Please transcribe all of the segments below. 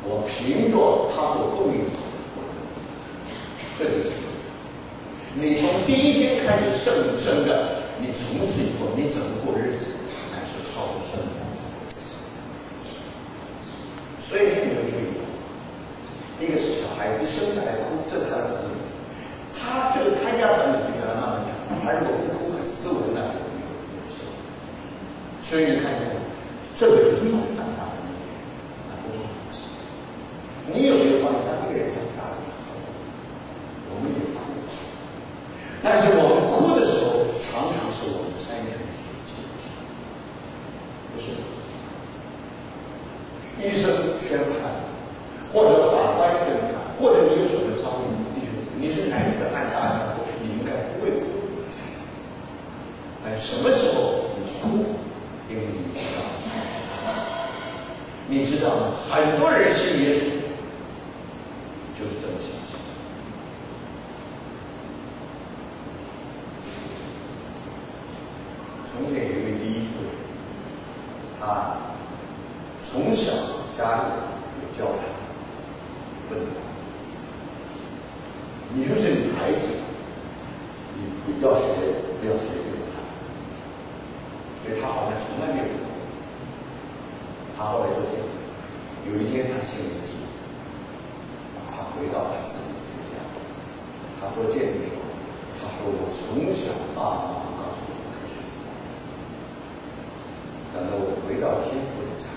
我凭着他所供应的，这就是你从第一天开始生的，你从此以后你怎么过日子，乃是靠着圣灵。所以你有没有注意到，一个小孩一生下来哭，这是他的本领。他这个看家本领就给他慢慢长，他如果不哭很斯文，那就没有效。所以你看见，这个就是他长大的那个，那不是。你有没有发现，当一个人长大了以后，我们也哭，但是我们哭的时候，常常是我们三权水尽，不是？医生宣判，或者法官宣判，或者你有什么遭遇，你是男子汉大丈夫，你应该不会哭。哎，什么时候你哭？因为你知道吗？很多人信耶稣就是这么想。从前有一位第一夫人，她从小家里就教她不能哭。你就是女孩子，你不要学这个，所以她好像从来没有哭。她后来做见证，有一天她信耶稣，她回到她自己的夫家，她做见证说，她说我从小爸爸告诉我开始，等到我回到天父的家，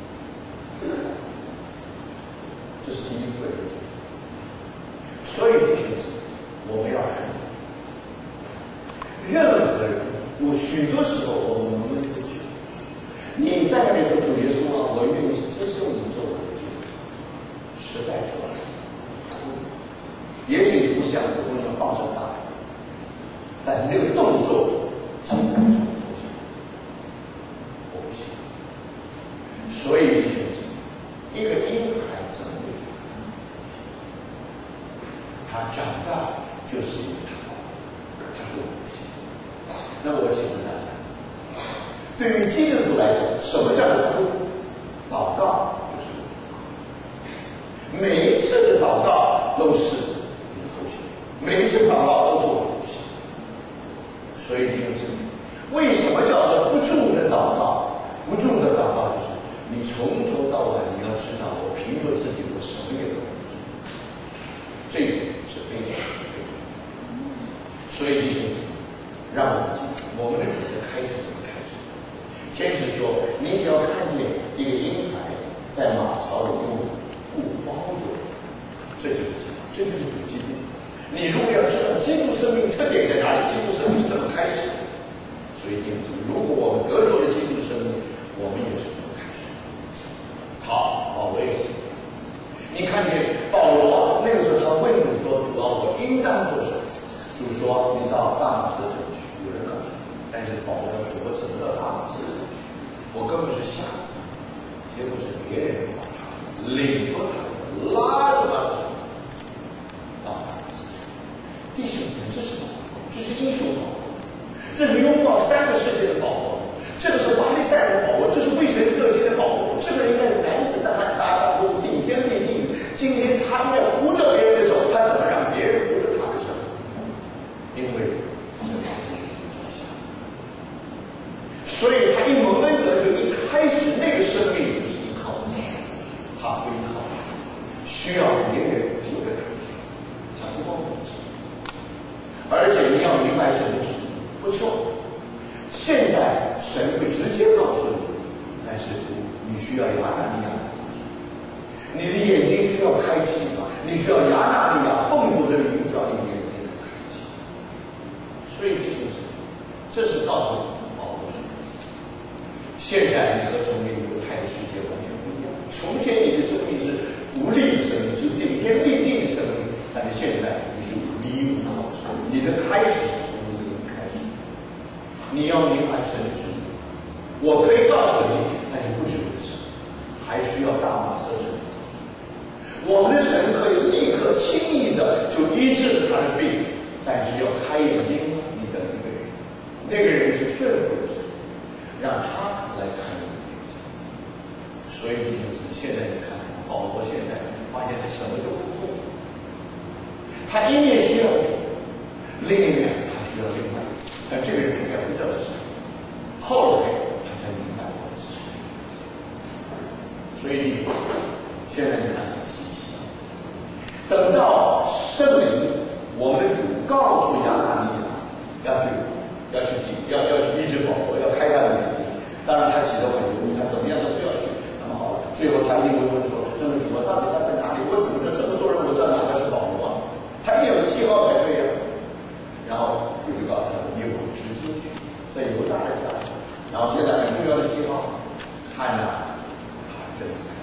这是第一夫人的见证。所以弟兄姊妹，我们要看见，任何人，许多时候我们会去，你在那里说主耶稣啊，我愿意，这是我们做我的决定，实在说，也许不像普通人放声大哭，但是那个动作竟然是不行，我不行。所以弟兄姊妹，一个婴孩怎么会长大？他长大就是因为他哭，他说我不行。那我请问大家，对于基督徒来讲，什么叫做哭？祷告就是哭。每一次的祷告都是你的头衔，每一次祷告都是我的头衔。所以弟兄姊妹，为什么叫做不住的祷告？不住的祷告就是你从头到尾你要知道，我凭着自己我什么也不能做，这一点是非常非常。所以弟兄姊妹，让我们记住我们的主的开始怎么开始。天使说，你只要看见一个婴孩在马槽里用布包着，这就是基督，这就是主基督。你如果要知道基督生命特点在哪里，基督生命是怎么开始的，所以弟兄姊妹，如果我们得着了基督的生命，我们也是这么开始。好，保罗也是。你看见保罗那个时候，他问主说：“主啊，我应当做什么？”主说：“你到大马士革去。”有人告诉你，但是保罗说：“我怎么到大马士革去？我根本是瞎子。”结果是别人把他领过他，拉着他到大马士革。弟兄姊妹，这是保罗，这是英雄保罗，这是拥抱三个世界的保罗，这个是法利赛人保罗，这是为神热心的保罗。这个人应该是男子汉大丈夫，是顶天立地。今天他应该扶着别人的手，他怎么让别人扶着他的手？因为是保罗着想，所以他一蒙恩德就一开始那个生命就是依靠神，他不依靠他，需要别人扶着他的手，他不光自己。而且你要明白神的旨意，不错。现在神会直接告诉你，但是你需要亚纳利亚，你的眼睛需要开启吗？你需要亚纳利亚奉主的名叫你眼睛开启。所以弟兄姊妹，这是告诉你保罗说，现在你和从前犹太的世界完全不一样。从前你的生命是独立的生命，是顶天立地的生命，但是现在你是无依无靠的生命，你的开始是从你的开始。你要明白神的旨意，我可以告诉你，但是不止如此，还需要大马色神。我们的神可以立刻轻易的就医治他的病，但是要开眼睛，你的那个人，那个人是顺服的神，让他来看你的眼睛。所以弟兄姊妹，现在你看保罗现他一面需要主，另一面他需要另外，但这个人之前不知道是谁，后来他才明白我是谁。所以现在你看很稀奇，等到圣灵，我们的主告诉亚拿尼亚要去医治保罗，要开他的眼睛。当然他其实很犹豫，他怎么样都不要去。那么好了，最后他一定会问说：“那么主啊，到底他在哪里？我怎么知道这么多人，我知道哪个是保罗啊？他一定有个记号才对呀。”然后主就告诉他：“你有直接去，在犹大的家。”然后现在很重要的记号，看呐，这里才。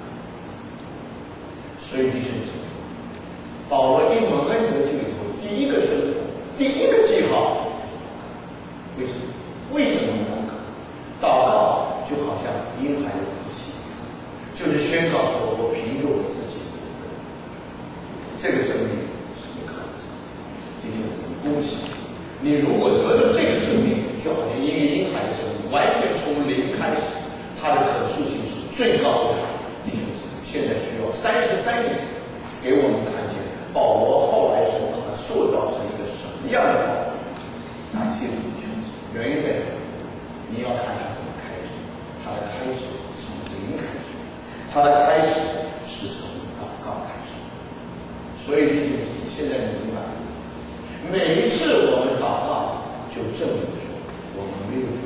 所以弟兄姊妹，保罗一蒙恩得救以后，第一个生活，第一个记号，为什么？为什么祷告就好像婴孩的哭泣，就是宣告说我凭着我自己，这个生命是依靠的。弟兄姊妹，恭喜你！如果得了这个生命，就好像一个婴孩的生命，完全从零开始，它的可塑性是最高的。弟兄姊妹，现在需要33年，给我们看见保罗后来是把它塑造成一个什么样的保罗。感谢主弟兄姊妹，原因在哪？你要看他怎么开始，他的开始是从零开始，他的开始是从祷告开始。所以弟兄姊妹，现在你明白，每一次我们祷告，就证明说我们没有主。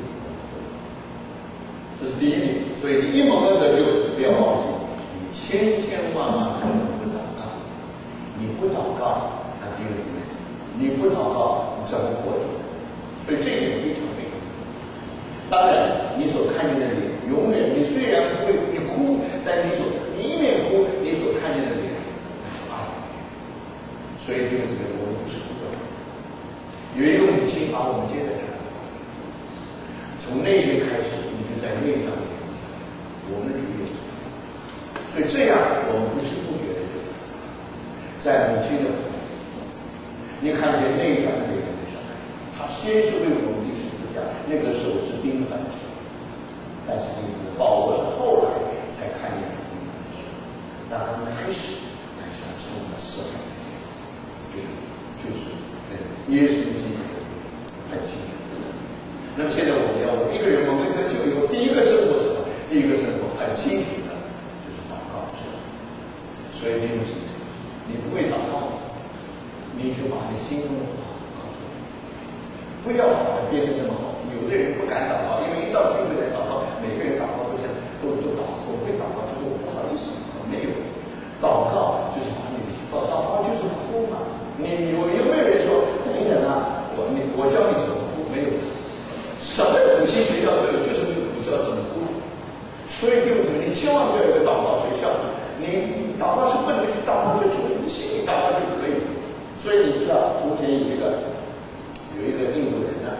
这是第一点。所以一蒙恩得救，不要忘记，你千万不能不祷告。你不祷告，那弟兄姊妹，你不祷告，你怎么活着？所以这一点非常非常。当然，你所看见的脸，永远你虽然不会你哭，但你一面哭，你所看见的脸是爱。所以弟兄姊妹，我们不是不对。有一个母亲把我们接在她的从那一天开始，你就在那张脸上，我们的主耶稣。所以这样，我们不知不觉的就在母亲的怀里，你看见那一张的脸的伤害，他先是为我们的十字架，那个时候是钉痕的时候，但是保罗是后来才看见钉痕的时候，那刚开始乃是他充满色彩，就是那个耶稣基督的很清楚。那么现在我们要一个人蒙恩得救以后，第一个生活什么？第一个生活很清楚的，就是祷告是吧？所以弟兄姊妹，你不会祷告，你就把你心中的话告诉主，不要把它变得那么好。有的人不敢祷告，因为一到聚会来祷告，每个人祷告都祷告，我会祷告，他说我不好意思，没有。祷告就是把你的心，祷告就是哭嘛。你有没有人说等一等啊？我教你怎么哭？没有，什么补习学校都有，就是没有补教怎么哭。所以弟兄姊妹，你千万不要有一个祷告学校，你祷告是不能去祷告，就从你心里祷告就可以。所以你知道，从前有一个印度人呢，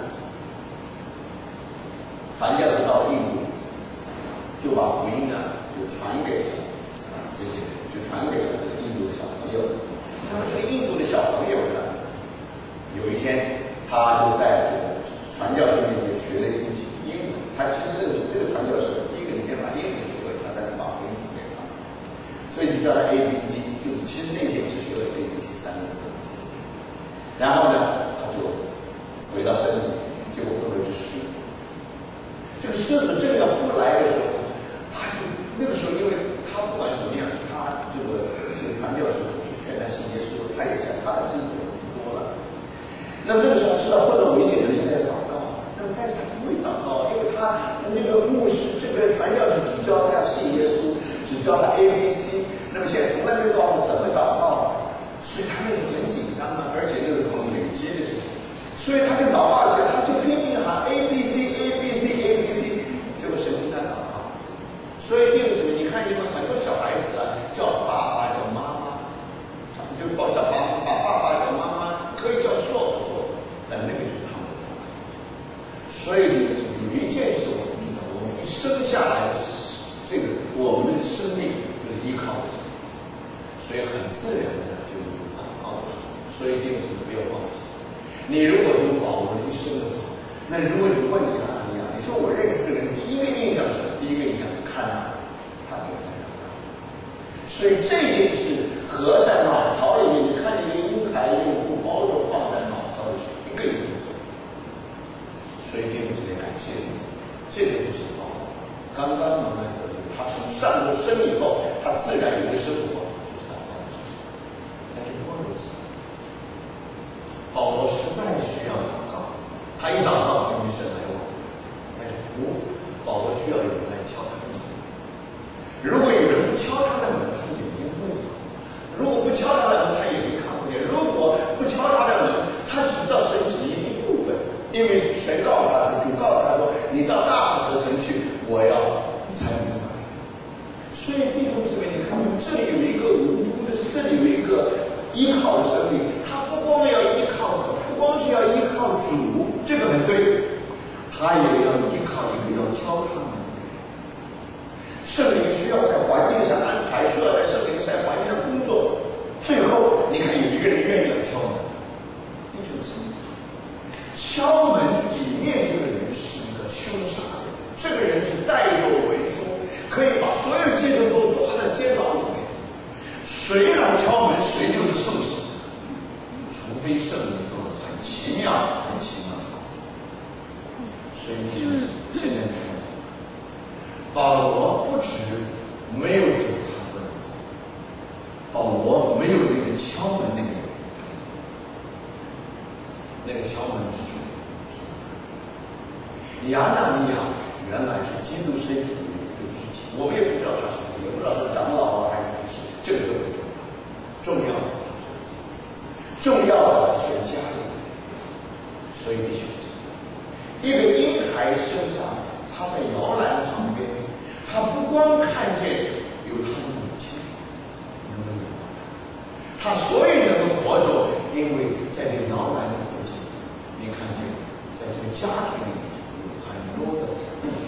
传教士到印度，就把福音呢就传给了这些人，就传给了印度的小朋友。那么这个印度的小朋友呢，有一天他就在这个传教士面前学了一句英文。他其实那个传教士，第一个你先把英文学会，他才能把福音传给他。所以就叫他 ABC， 就是其实那天只学了 ABC 3个字。然后呢，他就回到森林，结果碰到一只狮子。这个狮子正要扑来的时候，他就那个时候，因为他不管怎么样，他这个传教士总是劝他信耶稣，他也想他的知识多了。那么那个时候他知道碰到危险的应该要祷告，那么但是他不会祷告，因为他那个牧师这个传教士只教他要信耶稣，只教他 ABC， 那么现在从来没告诉他怎么祷告，所以他那时候很紧张啊，而且那个时候累积的时候，所以他就祷告起来，他就拼命喊 ABC， 结果神听他祷告。所以弟兄姊妹，你看你们很多小孩子啊，叫爸爸叫妈妈，就把爸爸叫妈妈，可以叫错不错，但那个就是他们的祷告。所以弟兄姊妹，有一件事我们知道，我们一生下来的这个我们的生命就是依靠的神，所以很自然的就是祷告的。所以弟兄姊妹不要忘记，你如果有保罗一生的话，那如果你问你看怎么样，你说我认识这个人，第一个印象是第一个印象看他就在祷告。所以这件事和在马槽里面你看见一个婴孩这里有一个依靠的生命，他不光要依靠什么，不光是要依靠主，这个很对，他也要依靠一个要敲他们的人。圣灵需要在环境上安排，需要在圣灵在环境上工作。最后，你看有一个人愿意来敲门，弟兄姊妹，敲门里面这个人是一个凶杀人，这个人是带有文书，可以把所有基督徒都抓在监牢里面。谁来敲门，谁就是受死，除非圣灵做的很奇妙、很奇妙的好。所以弟兄姊妹，现在你看，保罗不止没有主他不能活，保罗没有那个敲门那个人，那个敲门之处。亚当尼亚原来是基督身体里面的一个肢体，我们也不知道他是谁，也不知道是长老还是谁，这个都不重要，重要的他是基督，重要的是全家里。所以弟兄姊妹，一个婴孩身上，他在摇篮旁边，他不光看见有他的母亲能够有他所以能够活着，因为在这个摇篮的附近，你看见在这个家庭里面有很多的弟兄，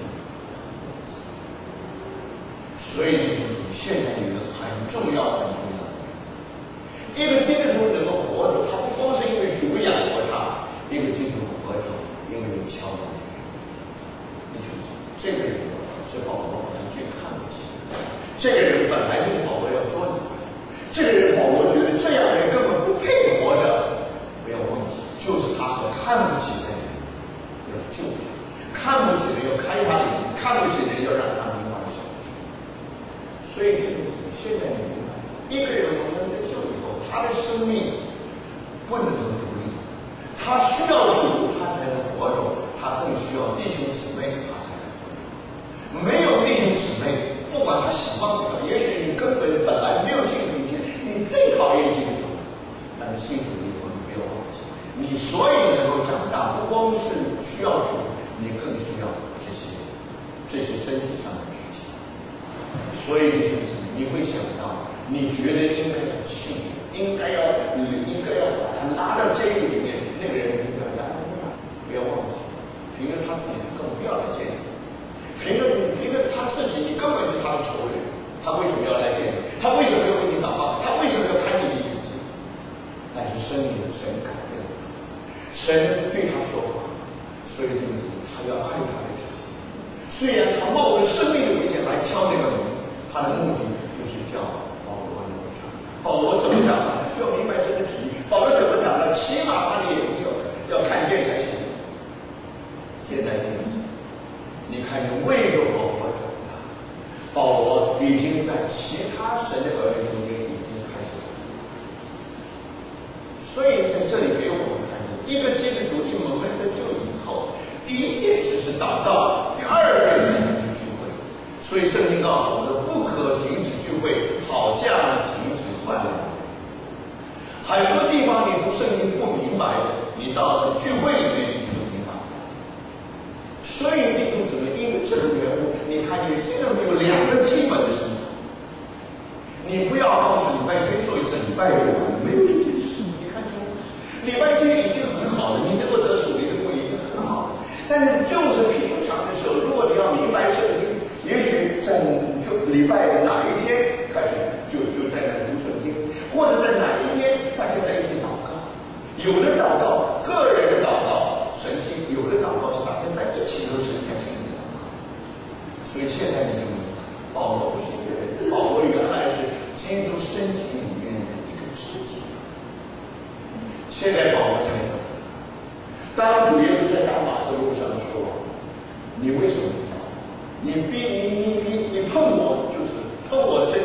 所以就是现在有一个很重要的一个基督徒能够活着，他不光是因为主养活他，一个基督徒活着，因为有敲门的人。弟兄姊妹，这个人是保罗好像最看不起，这个人本来就是保罗要捉拿的，这个人保罗觉得这样的人根本不配活着。不要忘记，就是他所看不起的人要救他，看不起的人要开他脸，看不起的人要让他明白小处。所以弟兄姊妹，现在你明白，一个人蒙恩得救以后，他的生命不能够独立，他需要主，他才能活着，他更需要弟兄姊妹，他才能活着。没有弟兄姊妹，不管他喜欢不喜欢，也许你根本来没有信主以前，你最讨厌基督徒，但是信主以后，你不要忘记，你所以能够长大，不光是需要主，你更需要这些身体上的肢体。所以弟兄姊妹，你会想到，你觉得应该要信，应该要把他拉到监狱里面，那个人名字叫亚当尼亚，不要忘记，凭着他自己根本不要来见你，凭着他自己，你根本是他的仇人，他为什么要来见你？他为什么要为你祷告？他为什么要看你的眼睛？但是神改变了他，神对他说话，所以这个时候他要爱他的子民，虽然他冒着生命的危险来敲这个门，他的目的就是叫保罗能够长大。保罗怎么长大？他需要明白神的旨意。保罗怎么长大？起码他的眼睛要看见才行。现在这个你看见为着保罗长大，保罗已经在其他神的儿女中间已经开始了。所以在这里给我们看见，一个基督徒一蒙恩得救以后，第一件事是祷告，第二件事是聚会。所以圣经告诉我们，不可停止聚会，好像停止患难。很多地方你读圣经不明白，你到了聚会里面你就明白。所以弟兄姊妹，因为这个缘故，你看你基督徒有两个基本的生活。你不要告诉礼拜天做一次，礼拜六没有这件事。你看见吗？礼拜天已经很好了，你能够得属灵的供已经很好了。但是就是平常的时候，如果你要明白圣经，也许在就礼拜哪一天开始就在那读圣经，或者在哪一天大家在一起祷告。有的祷告个人的祷告神经，有的祷告是大家在一起都神才听的祷告。所以现在你就明白，保罗不是一个人，保罗原来是基督身体里面的一个肢体。现在保罗才懂，当主耶稣在大马士路上说：“你为什么不要？你碰我，就是碰我身